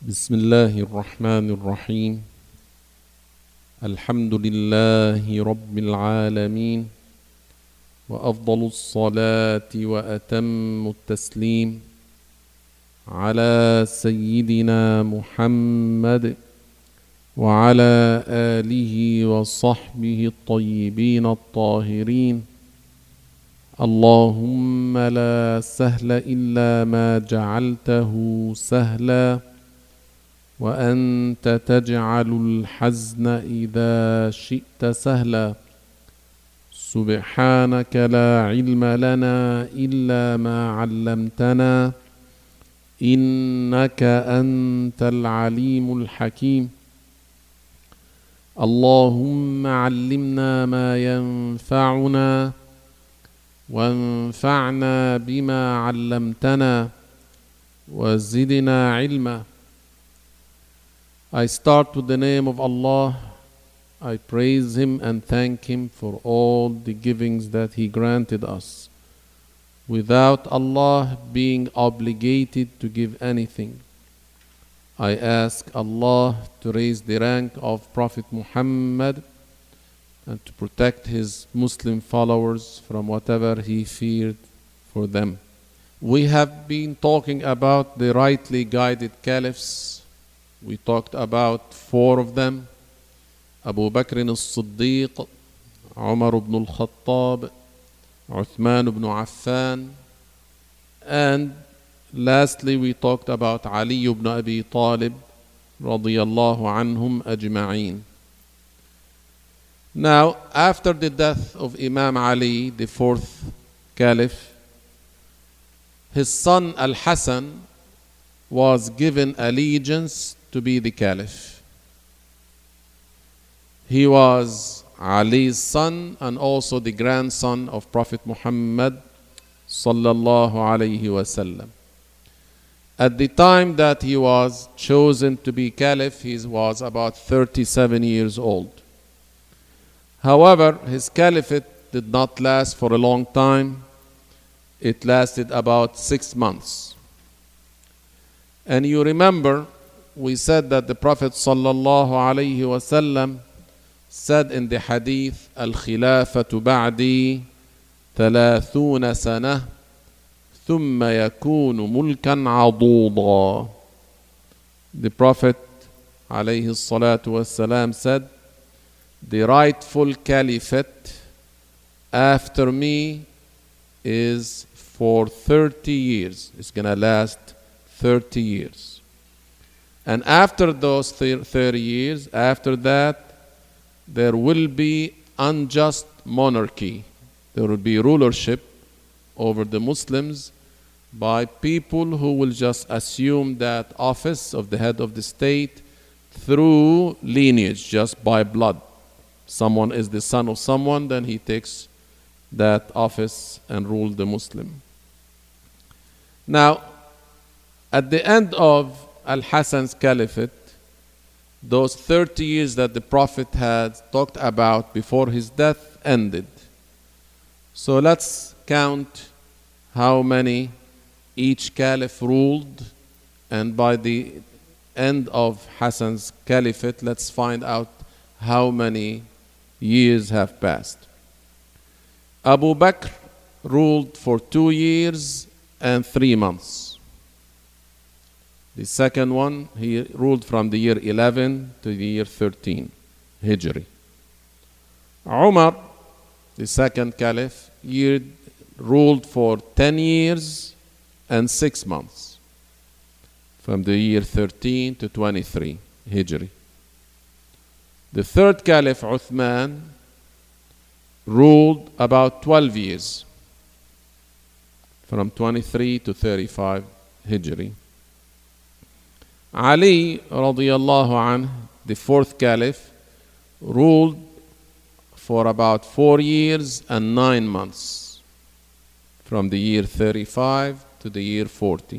بسم الله الرحمن الرحيم. الحمد لله رب العالمين، وأفضل الصلاة وأتم التسليم على سيدنا محمد وعلى آله وصحبه الطيبين الطاهرين. اللهم لا سهل إلا ما جعلته سهلا، وأنت تجعل الحزن إذا شئت سهلا. سبحانك لا علم لنا إلا ما علمتنا، إنك أنت العليم الحكيم. اللهم علمنا ما ينفعنا، وانفعنا بما علمتنا، وزدنا علما. I start with the name of Allah. I praise Him and thank Him for all the givings that He granted us, without Allah being obligated to give anything. I ask Allah to raise the rank of Prophet Muhammad and to protect his Muslim followers from whatever he feared for them. We have been talking about the rightly guided caliphs. We talked about 4 of them: Abu Bakr as-Siddiq, Umar ibn al-Khattab, Uthman ibn Affan, and lastly we talked about Ali ibn Abi Talib radiyallahu anhum ajma'een. Now, after the death of Imam Ali, the 4th caliph, his son Al-Hasan was given allegiance to be the caliph. He was Ali's son and also the grandson of Prophet Muhammad sallallahu alayhi wasallam. At the time that he was chosen to be caliph, he was about 37 years old. However, his caliphate did not last for a long time. It lasted about 6 months. And you remember, we said that the Prophet sallallahu alayhi wasallam said in the hadith, "Al-khilafatu ba'di 30 sana, thumma yakunu mulkan 'aduda." The Prophet alayhi salatu wasalam said, the rightful caliphate after me is for 30 years. It's going to last 30 years. And after those 30 years, after that, there will be unjust monarchy. There will be rulership over the Muslims by people who will just assume that office of the head of the state through lineage, just by blood. Someone is the son of someone, then he takes that office and rules the Muslim. Now, at the end of Al-Hasan's caliphate, those 30 years that the Prophet had talked about before his death ended. So let's count how many each caliph ruled, and by the end of Hassan's caliphate, let's find out how many years have passed. Abu Bakr ruled for 2 years and 3 months. The second one, he ruled from the year 11 to the year 13, Hijri. Umar, the second caliph, ruled for 10 years and 6 months, from the year 13 to 23, Hijri. The third caliph, Uthman, ruled about 12 years, from 23 to 35, Hijri. Ali radiyallahu anhu, the 4th caliph, ruled for about 4 years and 9 months, from the year 35 to the year 40.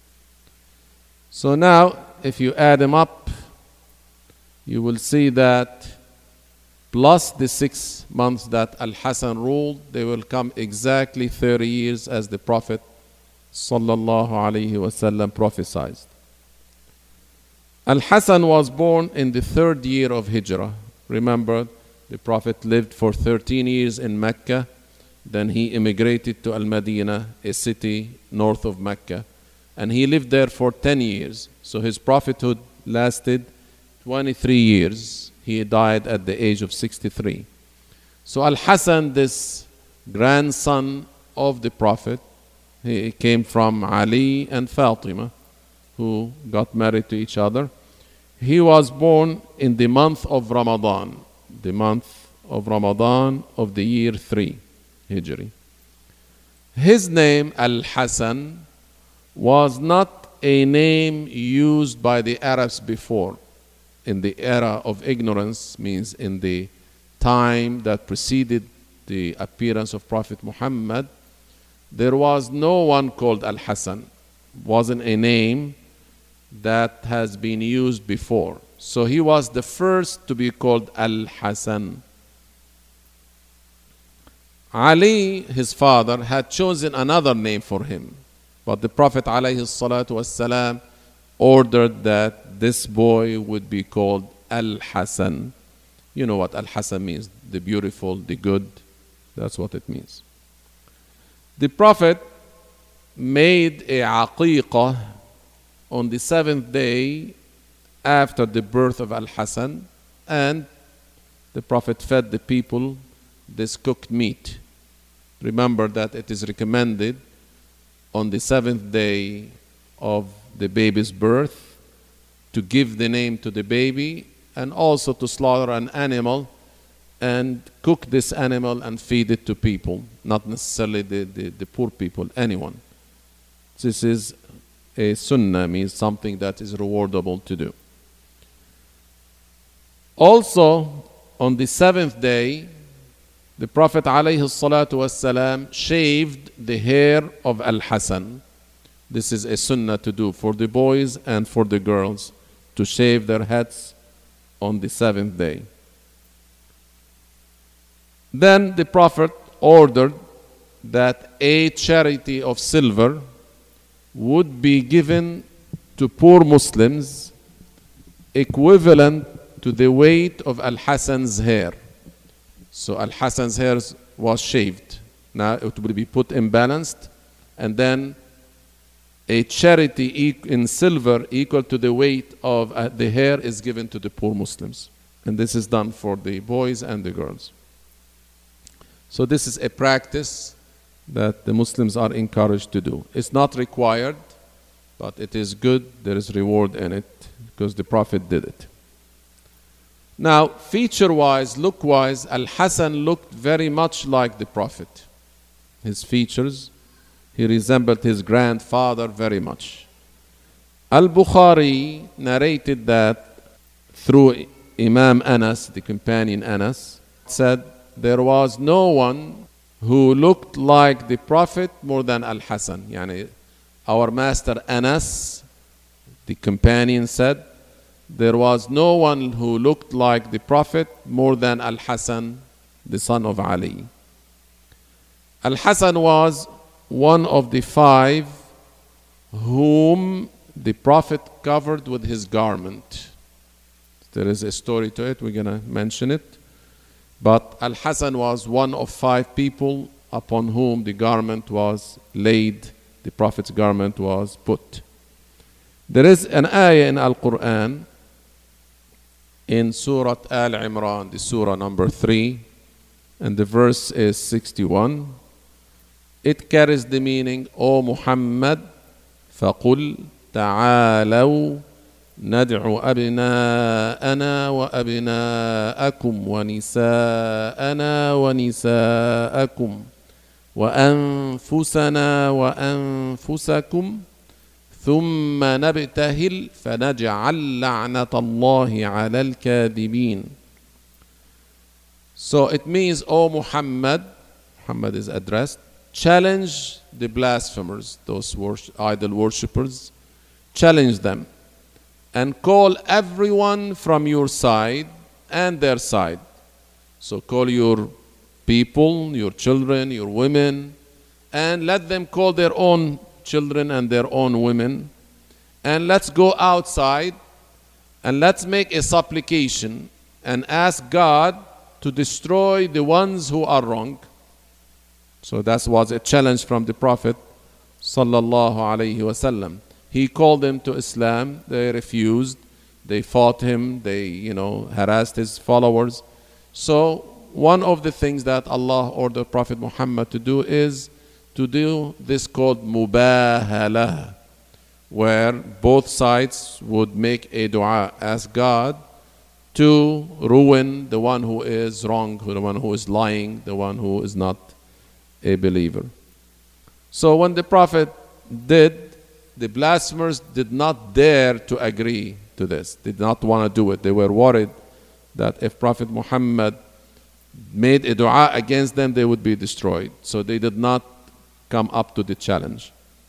So now, if you add them up, you will see that plus the 6 months that Al-Hasan ruled, they will come exactly 30 years as the Prophet sallallahu alayhi wasallam prophesied. Al-Hasan was born in the 3rd year of Hijrah. Remember, the Prophet lived for 13 years in Mecca. Then he immigrated to Al-Madinah, a city north of Mecca. And he lived there for 10 years. So his prophethood lasted 23 years. He died at the age of 63. So Al-Hasan, this grandson of the Prophet, he came from Ali and Fatima, who got married to each other. He was born in the month of Ramadan, of the year 3 Hijri. His name, Al-Hasan, was not a name used by the Arabs before. In the era of ignorance, means in the time that preceded the appearance of Prophet Muhammad, there was no one called Al-Hasan. Wasn't a name that has been used before. So he was the first to be called Al-Hasan. Ali, his father, had chosen another name for him. But the Prophet ﷺ ordered that this boy would be called Al-Hasan. You know what Al-Hasan means, the beautiful, the good. That's what it means. The Prophet made a aqiqah on the 7th day after the birth of Al-Hasan, and the Prophet fed the people this cooked meat. Remember that it is recommended on the 7th day of the baby's birth to give the name to the baby, and also to slaughter an animal and cook this animal and feed it to people, not necessarily the poor people, anyone. This is a sunnah, means something that is rewardable to do. Also, on the 7th day, the Prophet ﷺ shaved the hair of Al-Hasan. This is a sunnah to do for the boys and for the girls, to shave their heads on the 7th day. Then the Prophet ordered that a charity of silver would be given to poor Muslims equivalent to the weight of Al-Hasan's hair. So Al-Hasan's hair was shaved. Now it will be put in balanced, and then a charity in silver equal to the weight of the hair is given to the poor Muslims. And this is done for the boys and the girls. So this is a practice that the Muslims are encouraged to do. It's not required, but it is good. There is reward in it because the Prophet did it. Now, feature-wise, look-wise, Al-Hasan looked very much like the Prophet. His features, he resembled his grandfather very much. Al-Bukhari narrated that through Imam Anas, the companion Anas, said there was no one who looked like the Prophet more than Al-Hasan. Yani, our master Anas, the companion, said there was no one who looked like the Prophet more than Al-Hasan, the son of Ali. Al-Hasan was one of the 5 whom the Prophet covered with his garment. There is a story to it, we're going to mention it. But Al-Hasan was one of 5 people upon whom the garment was laid, the Prophet's garment was put. There is an ayah in Al-Quran, in Surah Al-Imran, the surah number 3, and the verse is 61. It carries the meaning, O Muhammad, فَقُلْ تَعَالَوْا نَدْعُ أَبْنَاءَنَا وَأَبْنَاءَكُمْ وَنِسَاءَنَا وَنِسَاءَكُمْ وَأَنفُسَنَا وَأَنفُسَكُمْ ثُمَّ نَبْتَهِلْ فَنَجْعَلْ لَعْنَةَ اللَّهِ عَلَى الْكَاذِبِينَ. So it means, O Muhammad is addressed, challenge the blasphemers, those idol worshippers, challenge them, and call everyone from your side and their side. So call your people, your children, your women, and let them call their own children and their own women. And let's go outside and let's make a supplication and ask God to destroy the ones who are wrong. So that was a challenge from the Prophet sallallahu alaihi wasallam. He called them to Islam. They refused. They fought him. They, harassed his followers. So one of the things that Allah ordered Prophet Muhammad to do is to do this called mubahala, where both sides would make a dua, ask God to ruin the one who is wrong, the one who is lying, the one who is not a believer. So when the Prophet did, the blasphemers did not dare to agree to this. They did not want to do it. They were worried that if Prophet Muhammad made a dua against them, they would be destroyed. So they did not come up to the challenge.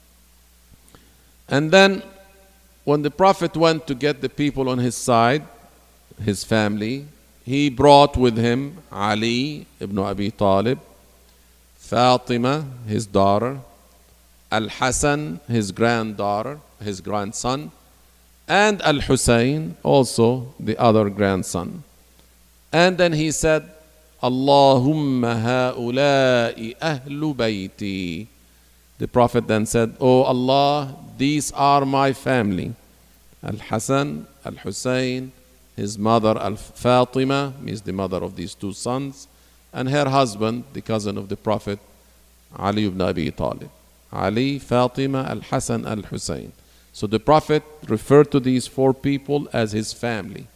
And then when the Prophet went to get the people on his side, his family, he brought with him Ali ibn Abi Talib, Fatima, his daughter, Al-Hasan, his grandson, and Al-Husayn, also the other grandson. And then he said, Allahumma ha'ula'i ahlu bayti. The Prophet then said, Oh Allah, these are my family. Al-Hasan, Al-Husayn, his mother Al-Fatima, means the mother of these two sons, and her husband, the cousin of the Prophet, Ali ibn Abi Talib. Ali, Fatima, Al-Hasan, Al-Husayn. So the Prophet referred to these four people as his family.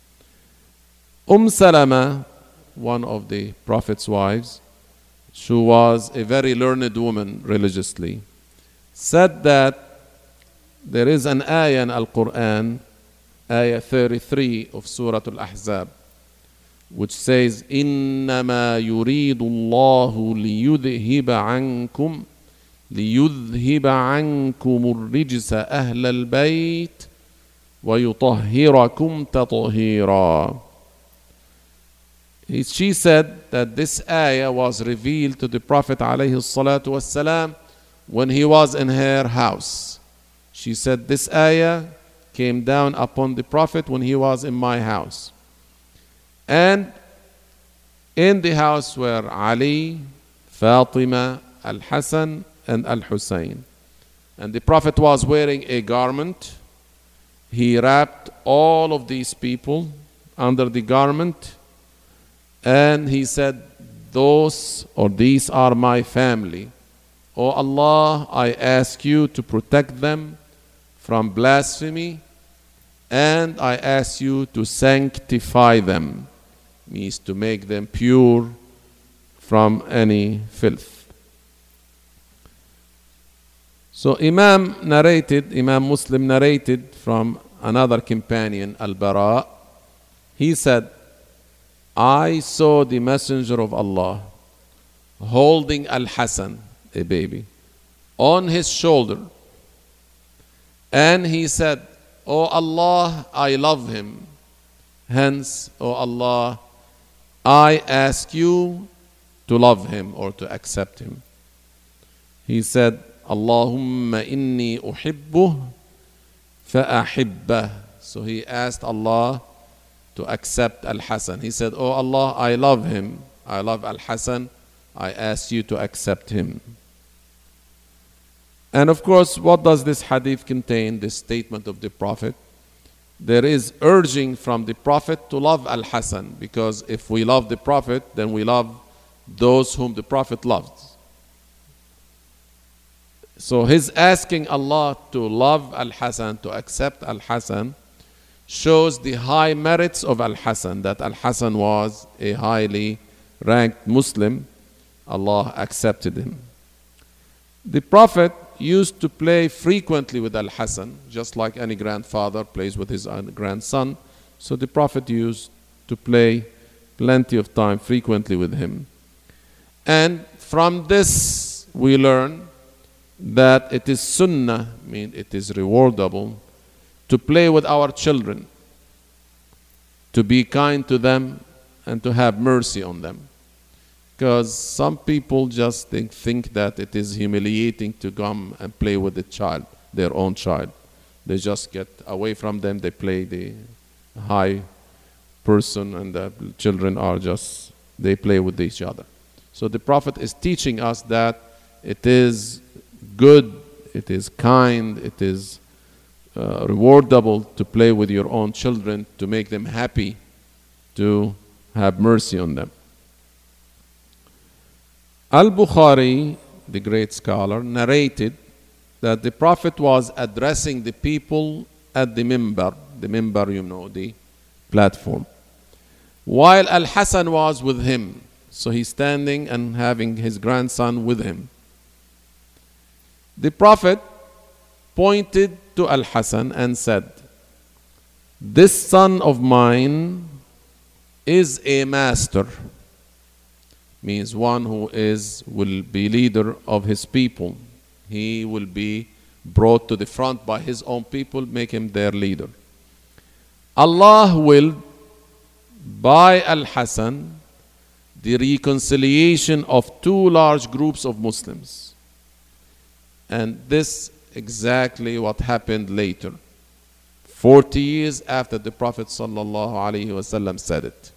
Salama, one of the Prophet's wives, she was a very learned woman religiously, said that there is an ayah in Al-Quran, ayah 33 of Surah Al-Ahzab, which says, إِنَّمَا يُرِيدُ اللَّهُ لِيُذْهِبَ عَنْكُمُ الرِّجْسَ أَهْلَ الْبَيْتِ وَيُطَهِّرَكُمْ تَطْهِيرًا. She said that this ayah was revealed to the Prophet ﷺ when he was in her house. She said this ayah came down upon the Prophet when he was in my house. And in the house were Ali, Fatima, Al-Hasan, and Al-Husayn. And the Prophet was wearing a garment. He wrapped all of these people under the garment, and he said, these are my family. O Allah, I ask you to protect them from blasphemy, and I ask you to sanctify them, means to make them pure from any filth. So Imam Muslim narrated from another companion, Al-Bara. He said, I saw the Messenger of Allah holding Al-Hasan, a baby, on his shoulder. And he said, O Allah, I love him. Hence, O Allah, I ask you to love him or to accept him. He said, Allahumma inni uhibbuh fa'ahibbah. So he asked Allah to accept Al-Hasan. He said, Oh Allah, I love him. I love Al-Hasan. I ask you to accept him. And of course, what does this hadith contain, this statement of the Prophet? There is urging from the Prophet to love Al-Hasan, because if we love the Prophet, then we love those whom the Prophet loved. So his asking Allah to love Al-Hasan, to accept Al-Hasan, shows the high merits of Al-Hasan, that Al-Hasan was a highly ranked Muslim. Allah accepted him. The Prophet used to play frequently with Al-Hasan, just like any grandfather plays with his grandson. So the Prophet used to play plenty of time frequently with him. And from this we learn that it is sunnah, mean it is rewardable, to play with our children, to be kind to them and to have mercy on them. Because some people just think that it is humiliating to come and play with the child, their own child. They just get away from them, they play, high person, and the children are just, they play with each other. So the Prophet is teaching us that it is good, it is kind, it is rewardable to play with your own children, to make them happy, to have mercy on them. Al-Bukhari, the great scholar, narrated that the Prophet was addressing the people at the mimbar, the platform, while Al-Hasan was with him. So he's standing and having his grandson with him. The Prophet pointed to Al-Hasan and said, "This son of mine is a master," means one who will be leader of his people. He will be brought to the front by his own people, make him their leader. Allah will, by Al-Hasan, the reconciliation of two large groups of Muslims. And this exactly what happened later, 40 years after the Prophet ﷺ said it.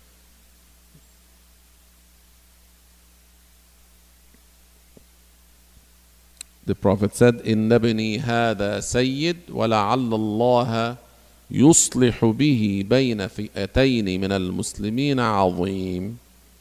The Prophet said, "Inna ibni hada sayyid wa la'alla Allah yuslihu bihi bayna fi'atayn min al-muslimin 'azim."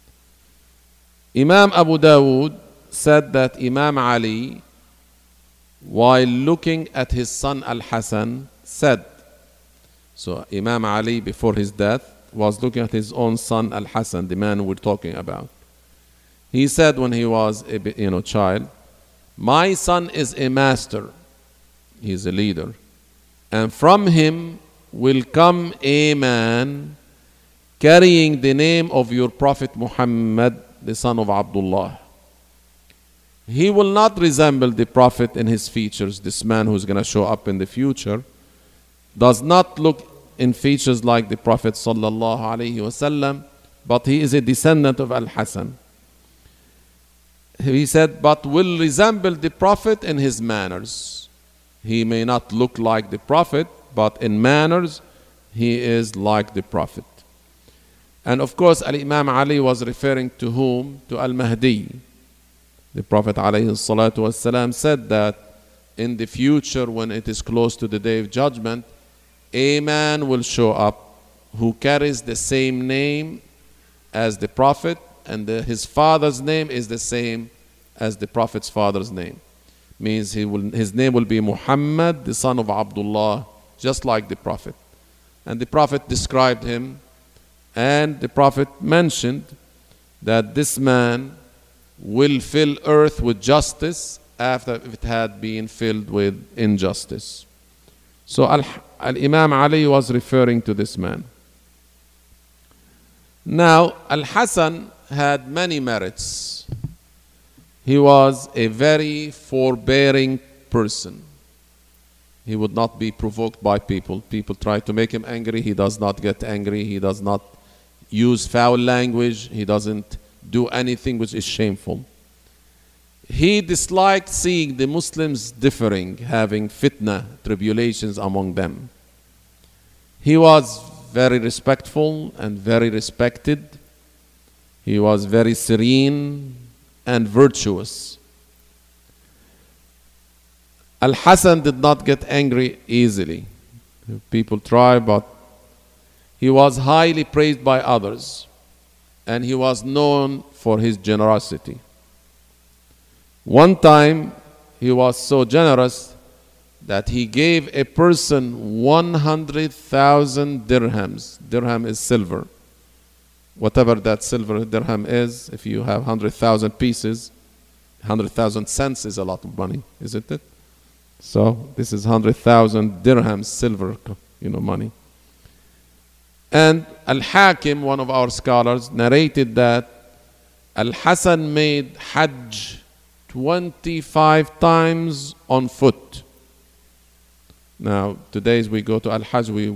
Imam Abu Dawud said that Imam Ali, while looking at his son Al-Hasan, said, so Imam Ali before his death was looking at his own son Al-Hasan, the man we're talking about. He said when he was a child, "My son is a master, he is a leader, and from him will come a man carrying the name of your Prophet Muhammad, the son of Abdullah. He will not resemble the Prophet in his features." This man who's going to show up in the future does not look in features like the Prophet sallallahu alaihi wasallam, but he is a descendant of Al-Hasan. He said, but will resemble the Prophet in his manners. He may not look like the Prophet, but in manners he is like the Prophet. And of course, Al-Imam Ali was referring to whom? To Al-Mahdi. The Prophet ﷺ said that in the future, when it is close to the Day of Judgment, a man will show up who carries the same name as the Prophet, and his father's name is the same as the Prophet's father's name. Means his name will be Muhammad, the son of Abdullah, just like the Prophet. And the Prophet described him, and the Prophet mentioned that this man will fill earth with justice after it had been filled with injustice. So Al-Imam Ali was referring to this man. Now, Al-Hasan had many merits. He was a very forbearing person. He would not be provoked by people. People try to make him angry. He does not get angry. He does not use foul language. He doesn't do anything which is shameful. He disliked seeing the Muslims differing, having fitna, tribulations among them. He was very respectful and very respected. He was very serene and virtuous. Al-Hasan did not get angry easily. People try, but he was highly praised by others, and he was known for his generosity. One time, he was so generous that he gave a person 100,000 dirhams. Dirham is silver. Whatever that silver dirham is, if you have 100,000 pieces, 100,000 cents is a lot of money, isn't it? So this is 100,000 dirhams, silver, money. And Al-Hakim, one of our scholars, narrated that Al-Hasan made Hajj 25 times on foot. Now, today we go to Al-Hajj, we,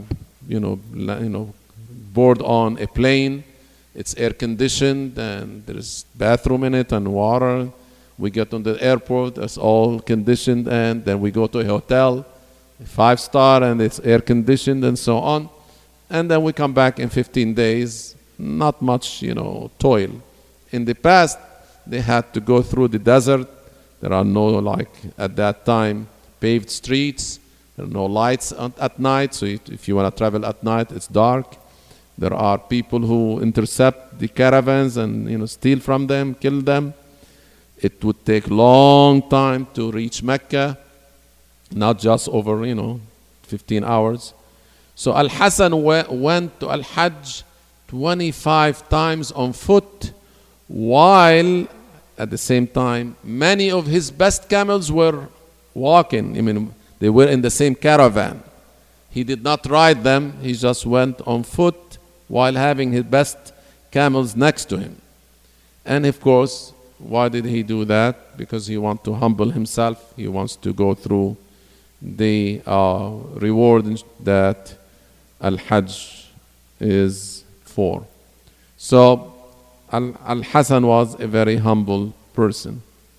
board on a plane. It's air conditioned and there's bathroom in it and water. We get on the airport, it's all conditioned, and then we go to a hotel, 5-star, and it's air conditioned and so on. and then we come back in 15 days. Not much, toil. In the past, they had to go through the desert. There are no, at that time, paved streets. There are no lights at night, so if you want to travel at night, it's dark. There are people who intercept the caravans and steal from them, kill them. It would take long time to reach Mecca, not just over 15 hours. So Al-Hasan went to Al-Hajj 25 times on foot, while at the same time many of his best camels were walking. They were in the same caravan. He did not ride them, he just went on foot while having his best camels next to him. And of course, why did he do that? Because he wants to humble himself. He wants to go through the reward that Al-Hajj is for. So Al-Hasan was a very humble person.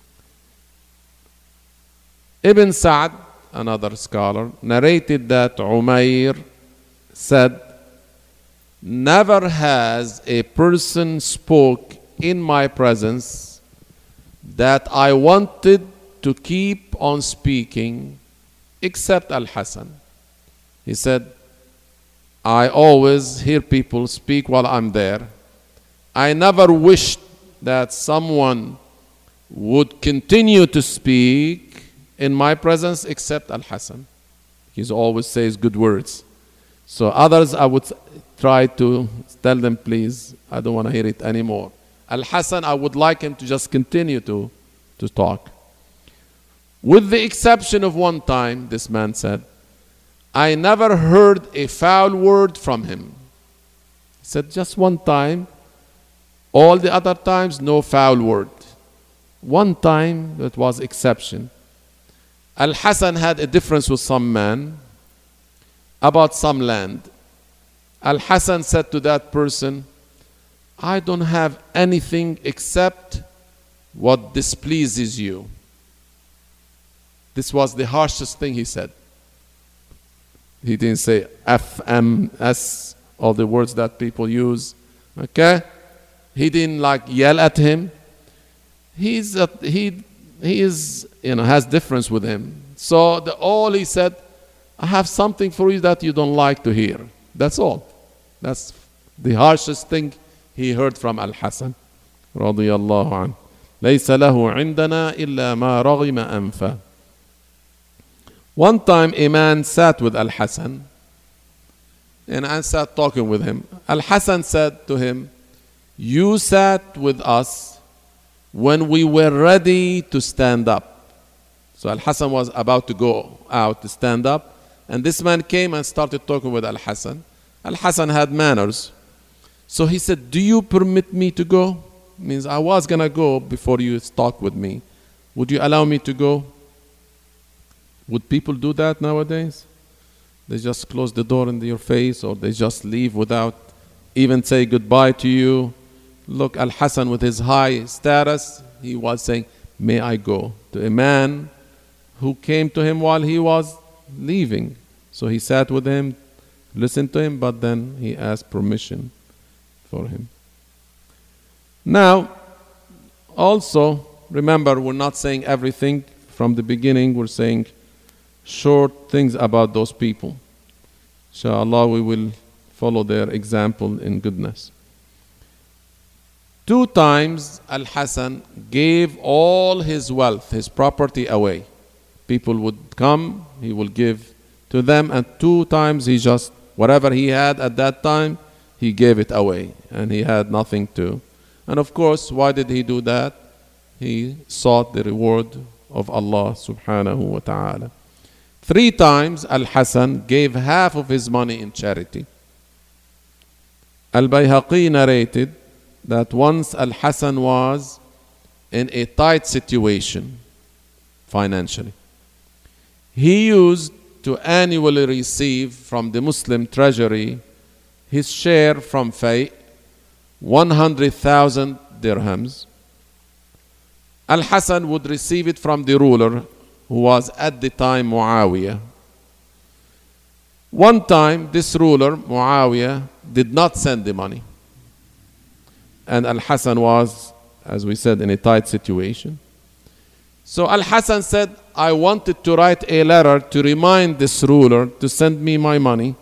Ibn Sa'd, another scholar, narrated that Umayr said, "Never has a person spoke in my presence that I wanted to keep on speaking except Al-Hasan." He said, "I always hear people speak while I'm there. I never wished that someone would continue to speak in my presence except Al-Hasan." He always says good words. So others, I would try to tell them, please, I don't want to hear it anymore. Al-Hasan, I would like him to just continue to talk. With the exception of one time, this man said, I never heard a foul word from him. He said, just one time. All the other times, no foul word. One time, that was exception. Al-Hasan had a difference with some man about some land. Al-Hasan said to that person, I don't have anything except what displeases you. This was the harshest thing he said. He didn't say FMS, all the words that people use. Okay? He didn't yell at him. He is has difference with him. So all he said, I have something for you that you don't like to hear. That's all. That's the harshest thing he heard from Al-Hasan. رضي الله عنه. ليس له عندنا إلا ما رغم أنفه. One time a man sat with Al-Hasan and I sat talking with him. Al-Hasan said to him, you sat with us when we were ready to stand up. So Al-Hasan was about to go out to stand up, and this man came and started talking with Al-Hasan. Al-Hasan had manners. So he said, do you permit me to go? Means I was going to go before you talk with me. Would you allow me to go? Would people do that nowadays? They just close the door in your face, or they just leave without even say goodbye to you. Look, Al-Hasan with his high status, he was saying, may I go? To a man who came to him while he was leaving. So he sat with him, listened to him, but then he asked permission for him. Now, also, remember, we're not saying everything from the beginning. We're saying short things about those people. Inshallah, we will follow their example in goodness. 2 times Al-Hasan gave all his wealth, his property away. People would come, he will give to them, and 2 times he just, whatever he had at that time, he gave it away, and he had nothing to. And of course, why did he do that? He sought the reward of Allah subhanahu wa ta'ala. 3 times Al-Hasan gave half of his money in charity. Al-Bayhaqi narrated that once Al-Hasan was in a tight situation financially. He used to annually receive from the Muslim treasury his share from Fay, 100,000 dirhams. Al-Hasan would receive it from the ruler, who was at the time Muawiyah. One time, this ruler, Muawiyah, did not send the money. And Al-Hasan was, as we said, in a tight situation. So Al-Hasan said, I wanted to write a letter to remind this ruler to send me my money.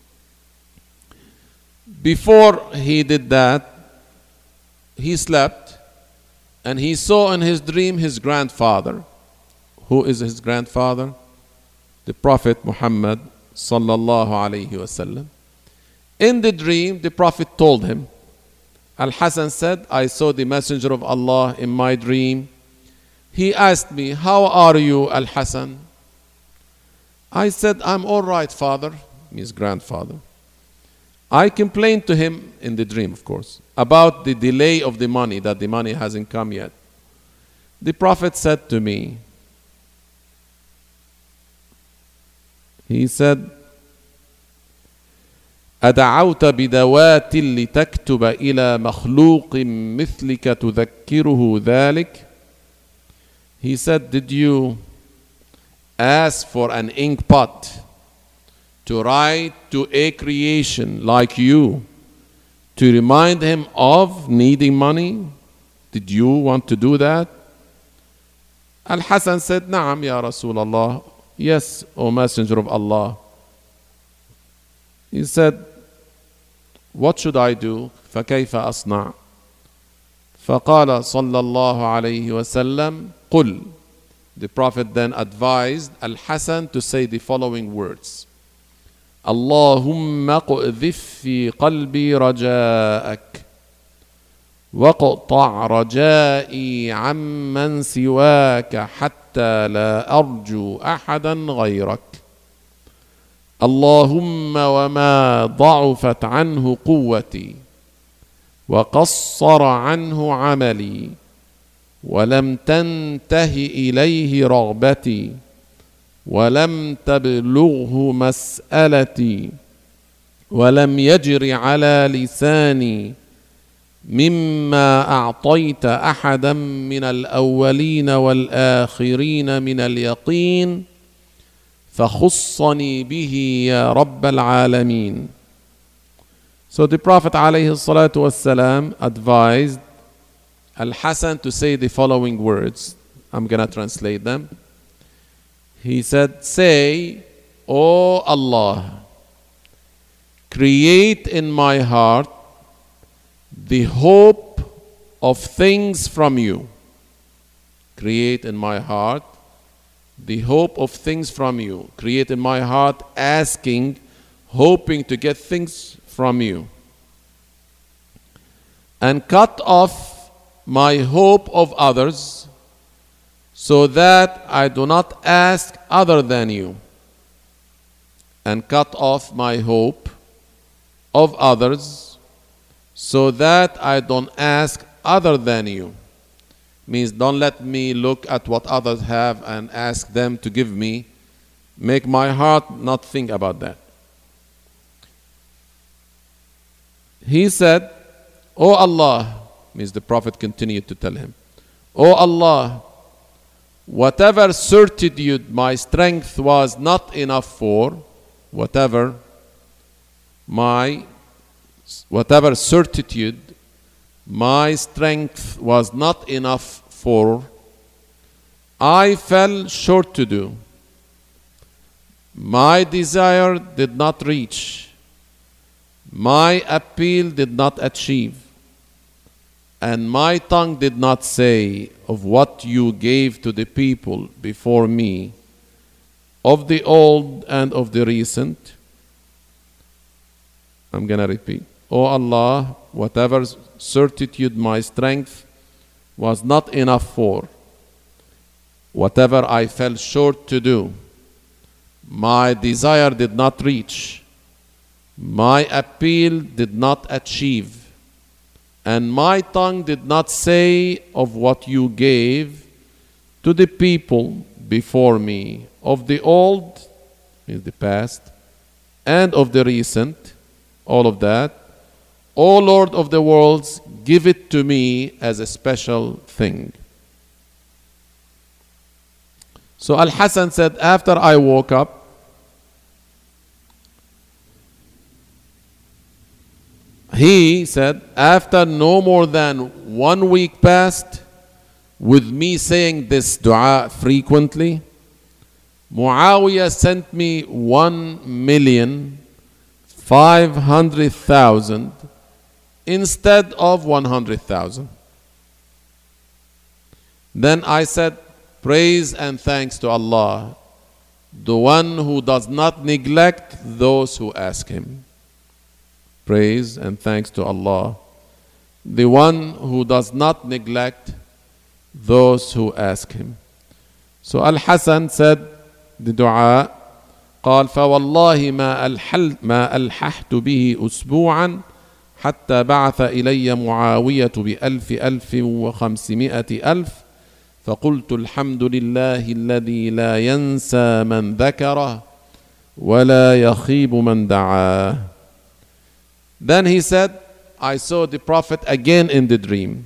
Before he did that, he slept and he saw in his dream his grandfather. Who is his grandfather? The Prophet Muhammad sallallahu alayhi wasallam. In the dream, the Prophet told him, Al-Hasan said, I saw the Messenger of Allah in my dream. He asked me, how are you, Al-Hasan? I said, I'm all right, father, his grandfather. I complained to him in the dream, of course, about the delay of the money, that the money hasn't come yet. The Prophet said to me, he said, أدعوت بدوات لتكتب إلى مخلوق مثلك تذكره ذلك? He said, did you ask for an ink pot to write to a creation like you to remind him of needing money? Did you want to do that? Al-Hasan said, نعم يا رسول الله. Yes, O Messenger of Allah. He said, what should I do? فكيف أصنع? فقال صلى الله عليه وسلم قل. The Prophet then advised Al-Hasan to say the following words. اللهم اقذف في قلبي رجاءك واقطع رجائي عمن سواك حتى لا أرجو أحدا غيرك. اللهم وما ضعفت عنه قوتي وقصر عنه عملي ولم تنته إليه رغبتي ولم تبلغه مسألتي ولم يجر على لساني مما أعطيت أحدا من الأولين والآخرين من اليقين فخصني به يا رب العالمين. So the Prophet عليه الصلاة والسلام advised Al-Hasan to say the following words. I'm going to translate them. He said, say, O Allah, create in my heart the hope of things from you. Create in my heart the hope of things from you. Create in my heart asking, hoping to get things from you. And cut off my hope of others, so that I do not ask other than you. And cut off my hope of others, so that I don't ask other than you. Means don't let me look at what others have and ask them to give me. Make my heart not think about that. He said, O Allah, means the Prophet continued to tell him, O Allah, whatever certitude my strength was not enough for, whatever certitude my strength was not enough for, I fell short to do. My desire did not reach. My appeal did not achieve. And my tongue did not say of what you gave to the people before me, of the old and of the recent. I'm going to repeat. O Allah, whatever certitude my strength was not enough for, whatever I fell short to do, my desire did not reach, my appeal did not achieve, and my tongue did not say of what you gave to the people before me, of the old, means the past, and of the recent, all of that. O Lord of the worlds, give it to me as a special thing. So Al-Hasan said, after I woke up, he said, after no more than 1 week passed, with me saying this dua frequently, Muawiyah sent me 1,500,000 instead of 100,000. Then I said, praise and thanks to Allah, the one who does not neglect those who ask him. Praise and thanks to Allah, the one who does not neglect those who ask him. So Al-Hasan said the dua, قال فوالله ما ألححت به أسبوعا حتى بعث إلي معاوية بألف وخمسمائة ألف فقلت الحمد لله الذي لا ينسى من ذكره ولا يخيب من دعاه. Then he said, I saw the Prophet again in the dream.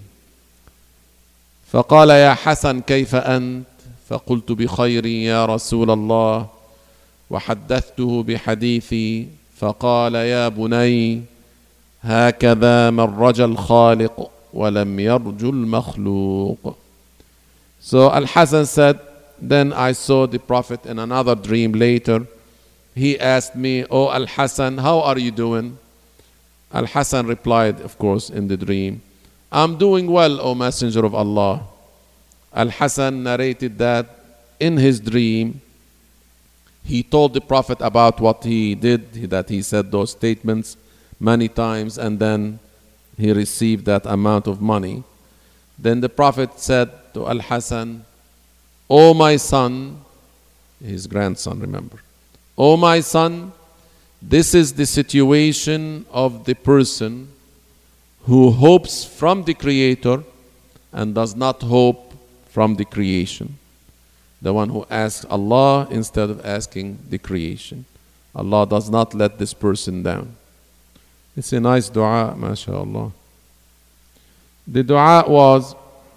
فقال يا حسن كيف أنت؟ فقلت بخير يا رسول الله وحدثته بحديثي فقال يا بني هكذا من رجا الخالق ولم يرجو المخلوق. So Al-Hasan said, then I saw the Prophet in another dream later. He asked me, oh Al-Hasan, how are you doing? Al-Hasan replied, of course, in the dream, I'm doing well, O Messenger of Allah. Al-Hasan narrated that in his dream, he told the Prophet about what he did, that he said those statements many times, and then he received that amount of money. Then the Prophet said to Al-Hasan, O my son, his grandson, remember, O my son, this is the situation of the person who hopes from the Creator and does not hope from the creation. The one who asks Allah instead of asking the creation. Allah does not let this person down. It's a nice dua, mashallah. The dua was,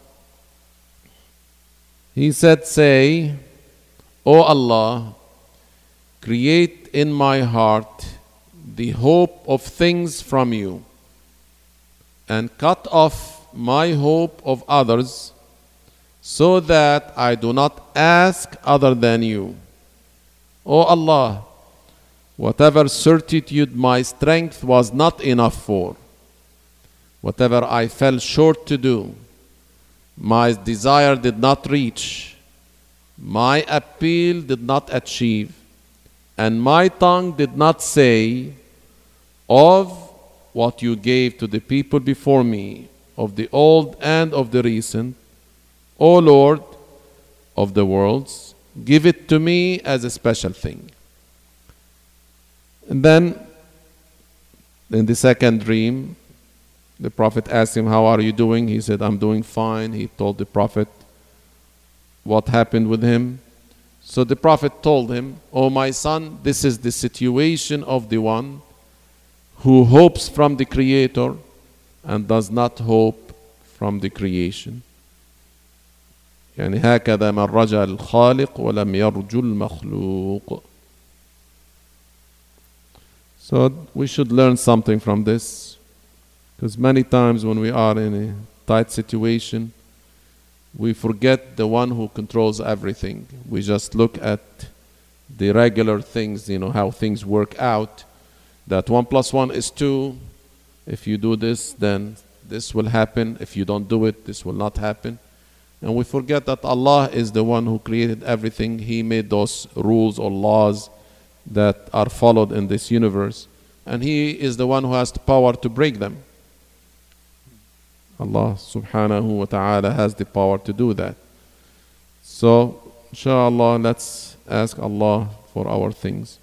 he said, say, O Allah, create in my heart the hope of things from you and cut off my hope of others so that I do not ask other than you. O Allah, whatever certitude my strength was not enough for, whatever I fell short to do, my desire did not reach, my appeal did not achieve, and my tongue did not say of what you gave to the people before me, of the old and of the recent. O Lord of the worlds, give it to me as a special thing. And then, in the second dream, the Prophet asked him, how are you doing? He said, I'm doing fine. He told the Prophet what happened with him. So the Prophet told him, O my son, this is the situation of the one who hopes from the Creator and does not hope from the creation. يعني هكذا من رجا الخالق ولم يرجو المخلوق. So we should learn something from this, because many times when we are in a tight situation, we forget the one who controls everything. We just look at the regular things, how things work out, that 1 + 1 is 2. If you do this, then this will happen. If you don't do it, this will not happen. And we forget that Allah is the one who created everything. He made those rules or laws that are followed in this universe. And He is the one who has the power to break them. Allah subhanahu wa ta'ala has the power to do that. So, inshallah, let's ask Allah for our things.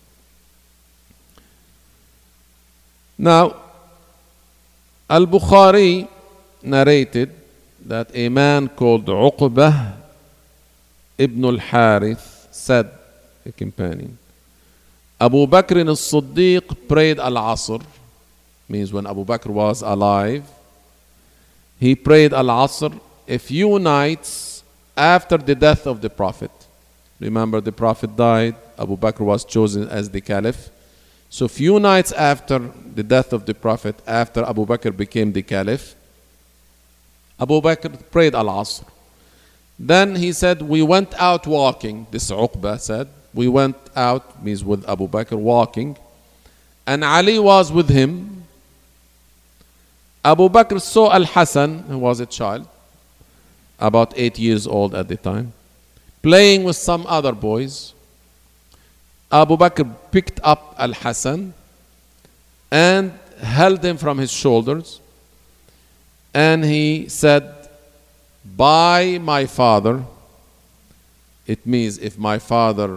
Now, Al-Bukhari narrated that a man called Uqbah ibn al-Harith said, a companion, Abu Bakr as-Siddiq prayed al-Asr, means when Abu Bakr was alive, he prayed al-Asr a few nights after the death of the Prophet. Remember, the Prophet died, Abu Bakr was chosen as the Caliph. So few nights after the death of the Prophet, after Abu Bakr became the Caliph, Abu Bakr prayed Al-Asr. Then he said, we went out walking. This Uqba said, we went out, means with Abu Bakr, walking. And Ali was with him. Abu Bakr saw Al-Hasan, who was a child, about 8 years old at the time, playing with some other boys. Abu Bakr picked up Al-Hasan and held him from his shoulders. And he said, by my father, it means if my father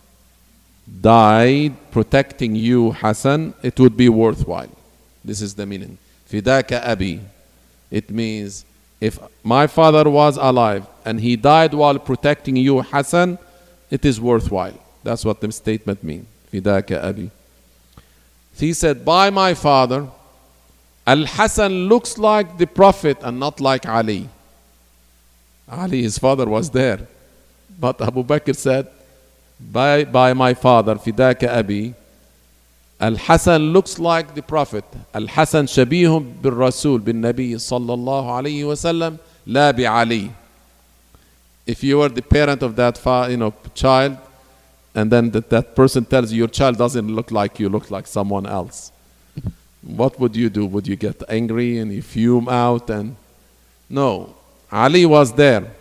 died protecting you, Hassan, it would be worthwhile. This is the meaning. Fidaka abi. It means if my father was alive and he died while protecting you, Hassan, it is worthwhile. That's what the statement means. Fidaka abi. He said, by my father, Al-Hasan looks like the Prophet and not like Ali. Ali, his father, was there. But Abu Bakr said, by my father, Fidaka Abi, Al-Hasan looks like the Prophet. Al-Hasan shabihum bil Rasul, bin Nabi sallallahu alayhi wa sallam, la bi Ali. If you were the parent of that child, and then that person tells you your child doesn't look like you, looks like someone else, what would you do? Would you get angry and you fume out? And no, Ali was there.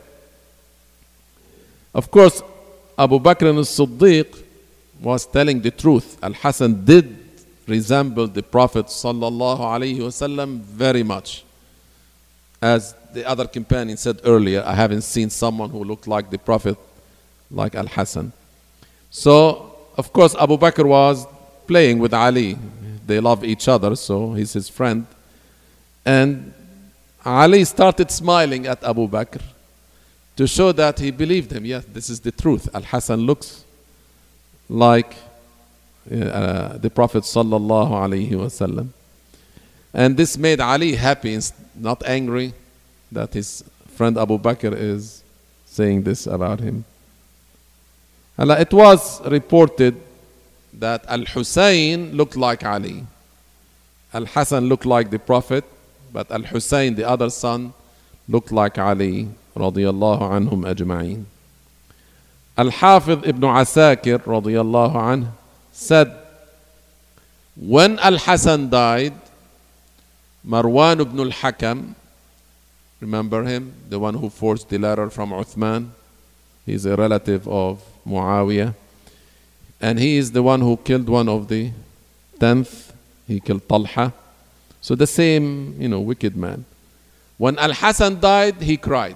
Of course, Abu Bakr as-Siddiq was telling the truth. Al-Hasan did resemble the Prophet sallallahu alaihi wasallam very much. As the other companion said earlier, I haven't seen someone who looked like the Prophet like Al-Hasan. So, of course, Abu Bakr was playing with Ali. They love each other, so he's his friend. And Ali started smiling at Abu Bakr to show that he believed him. Yes, this is the truth. Al-Hasan looks like the Prophet sallallahu alaihi wasallam. And this made Ali happy, not angry, that his friend Abu Bakr is saying this about him. It was reported that Al-Hussein looked like Ali. Al-Hasan looked like the Prophet, but Al-Hussein, the other son, looked like Ali, radiyallahu anhum ajma'in. Al-Hafidh ibn Asakir, radiyallahu anh, said, when Al-Hasan died, Marwan ibn al-Hakam, remember him, the one who forged the letter from Uthman? He's a relative of Muawiyah. And he is the one who killed one of the 10th. He killed Talha. So the same, wicked man. When Al-Hasan died, he cried.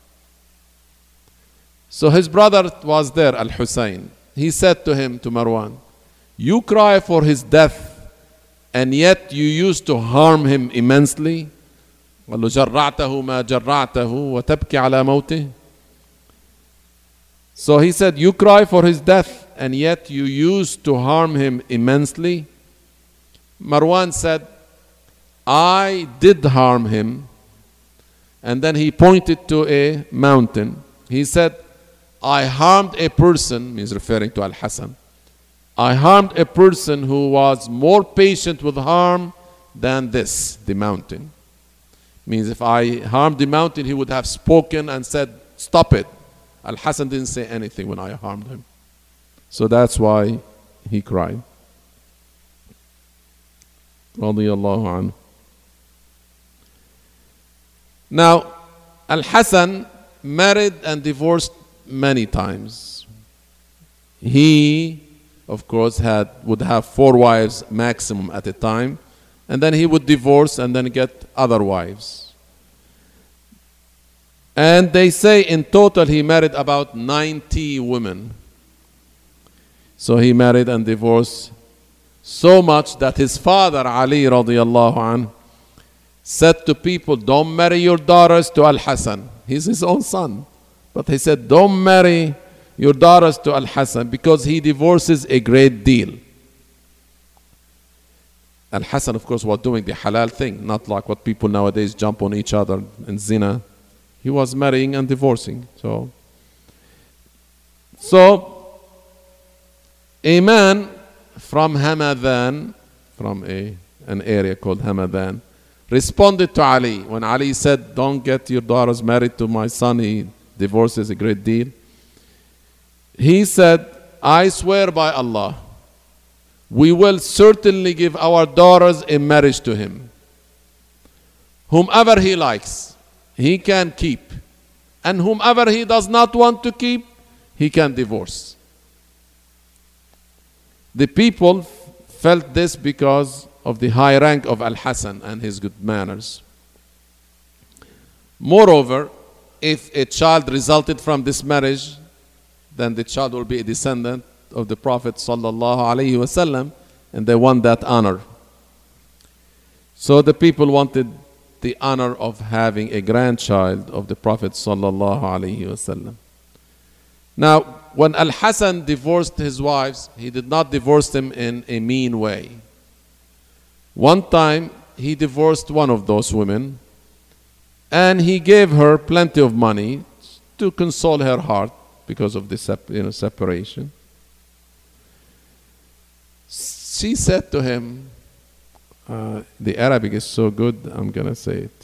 So his brother was there, Al-Hussein. He said to him, to Marwan, you cry for his death, and yet you used to harm him immensely. قال له جرعته ما جرعته وتبكي على موته. So he said, you cry for his death, and yet you used to harm him immensely. Marwan said, I did harm him. And then he pointed to a mountain. He said, I harmed a person, means referring to Al-Hasan. I harmed a person who was more patient with harm than this, the mountain. Means if I harmed the mountain, he would have spoken and said, stop it. Al-Hasan didn't say anything when I harmed him. So that's why he cried. Radiyallahu anhu. Now, Al-Hasan married and divorced many times. He, of course, would have 4 wives maximum at a time, and then he would divorce and then get other wives. And they say in total he married about 90 women. So he married and divorced so much that his father, Ali radiyallahu anhu, said to people, don't marry your daughters to Al-Hasan. He's his own son. But he said, don't marry your daughters to Al-Hasan because he divorces a great deal. Al-Hasan, of course, was doing the halal thing, not like what people nowadays jump on each other in zina. He was marrying and divorcing. So a man from Hamadan, from an area called Hamadan, responded to Ali. When Ali said, don't get your daughters married to my son, he divorces a great deal. He said, I swear by Allah, we will certainly give our daughters in marriage to him. Whomever he likes, he can keep. And whomever he does not want to keep, he can divorce. The people felt this because of the high rank of Al-Hasan and his good manners. Moreover, if a child resulted from this marriage, then the child will be a descendant of the Prophet sallallahu alaihi wasallam, and they want that honor. So the people wanted the honor of having a grandchild of the Prophet sallallahu alaihi wasallam. Now, when Al-Hasan divorced his wives, he did not divorce them in a mean way. One time, he divorced one of those women, and he gave her plenty of money to console her heart because of the separation. She said to him, the Arabic is so good, I'm going to say it.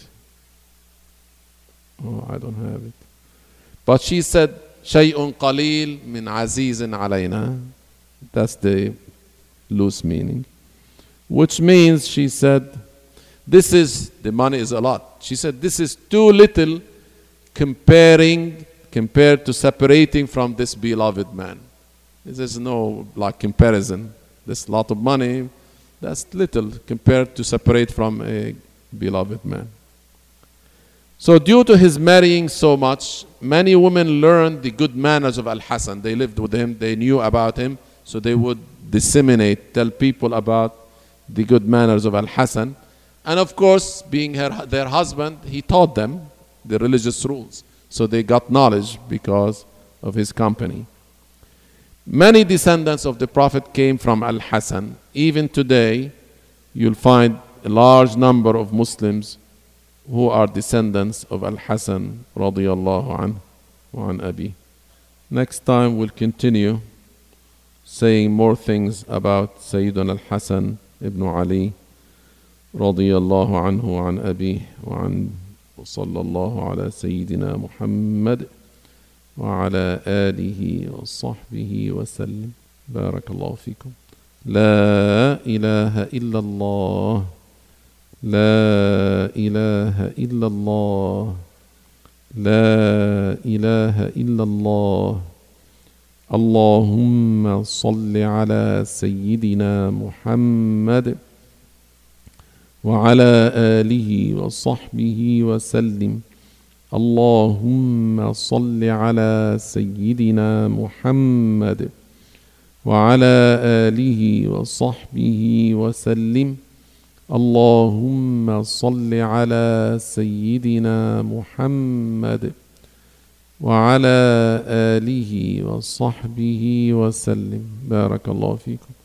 Oh, I don't have it. But she said, شيء قليل من عزيز علينا. That's the loose meaning. Which means, she said, the money is a lot. She said, this is too little compared to separating from this beloved man. There's no comparison. There's a lot of money. That's little compared to separate from a beloved man. So due to his marrying so much, many women learned the good manners of Al-Hasan. They lived with him, they knew about him, so they would disseminate, tell people about the good manners of Al-Hasan. And of course, being their husband, he taught them the religious rules. So they got knowledge because of his company. Many descendants of the Prophet came from Al-Hasan. Even today, you'll find a large number of Muslims who are descendants of Al-Hasan radiyallahu anhu wa an abi. Next time we'll continue saying more things about Sayyidina Al-Hasan ibn Ali radiyallahu anhu wa an abi wa an sallallahu ala Sayyidina Muhammad wa ala alihi wa sahbihi wa sallam. Barakallahu fikum. La ilaha illallah. لا إله إلا الله لا إله إلا الله اللهم صل على سيدنا محمد وعلى آله وصحبه وسلم اللهم صل على سيدنا محمد وعلى آله وصحبه وسلم اللهم صل على سيدنا محمد وعلى آله وصحبه وسلم. بارك الله فيكم.